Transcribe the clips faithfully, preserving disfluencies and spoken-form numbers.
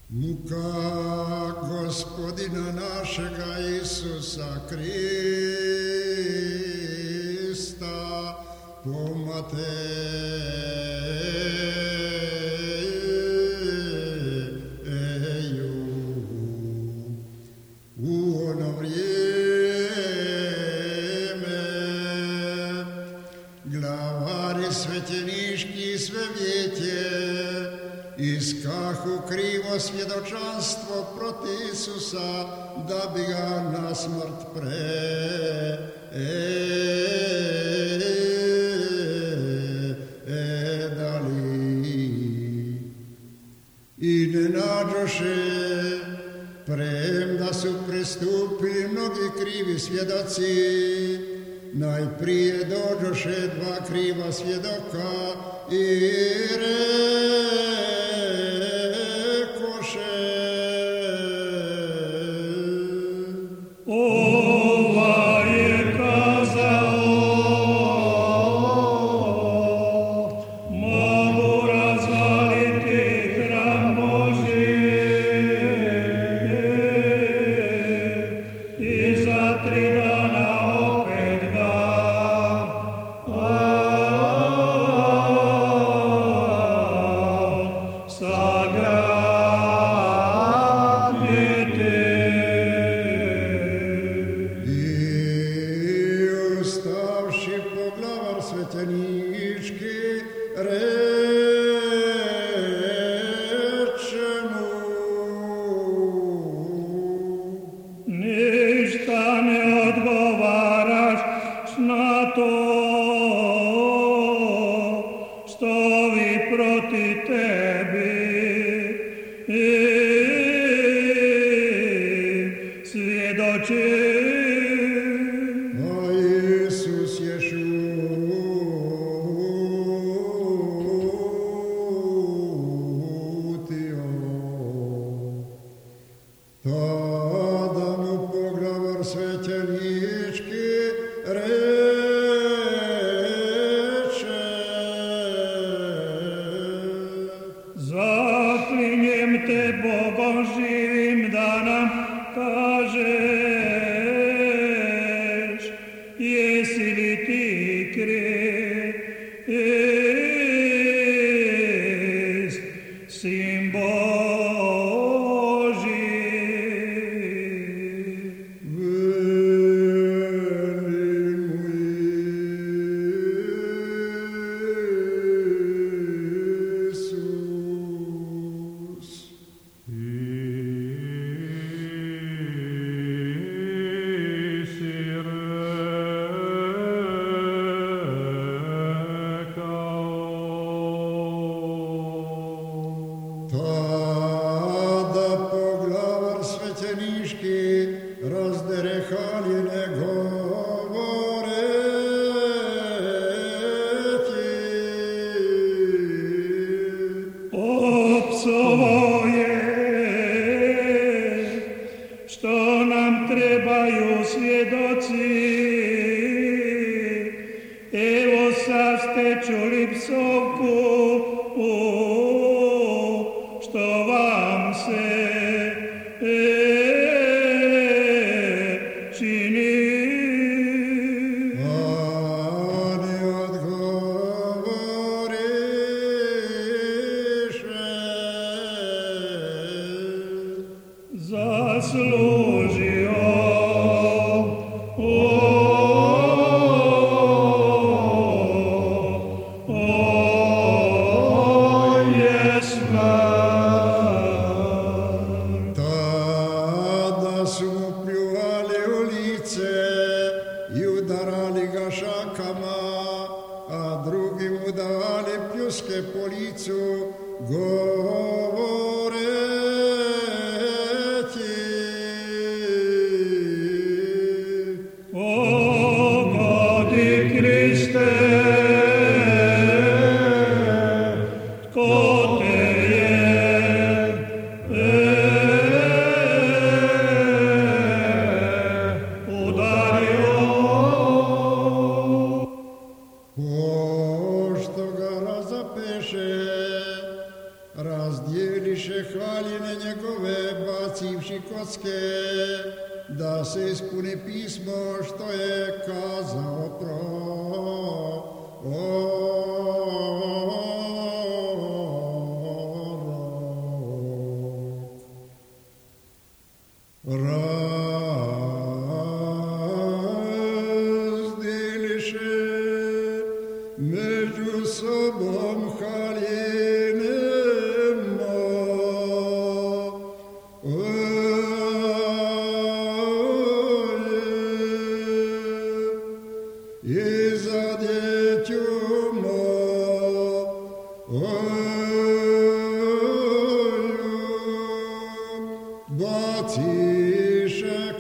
Muka Gospodina našega Isusa Krista po Mateju. U ono vrijeme glavari svećeniški sve vijeće iskahu krivo svjedočanstvo proti Isusa, da bi ga na smrt predali. I ne nađoše, premda su pristupili mnogi krivi svjedoci, najprije dođoše dva kriva svjedoka i rekoše: Ovaj je kazao, mogu razvaliti hram Božji i za tri dana opet ga sagraditi. I ustavši poglavar svećenički, reče mu: Ništa ne odgovaraš na to što vi proti tebi svjedoči. A Isus je šutio. Tada mu poglavar svećenički reče: Zaklinjem te Bogom živim da nam kažeš, jesi li ti Krist, Sin Božji? Veli mu Isus: Tada poglavar svećeniški razdere haljine govoreći: Opsovo je što nam trebaju svjedoci. Evo sad ste čuli psovku što vam se čini. Oni odgovoriše: Zaslužio on je smrt. Tada su mu pljuvali u lice i udarali ga šakama, a drugi mu dali pljuske po licu, govoreći: Pogodi Kriste, tko te je udario. Pošto ga razapeše, razdjeliše haljine njegove, bacivši kocke, da se ispuni pismo što je kazao prorok. Razdjeliše među sobom haljine i za djećumo baciše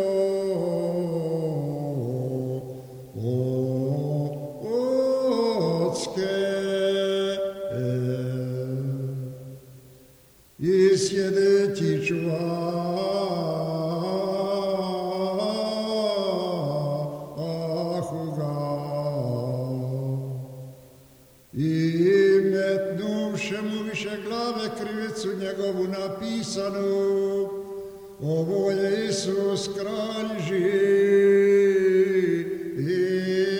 kocke i sjedeći i metnuvše mu više glave krivicu njegovu napisanu, ovo je Isus kralj živ.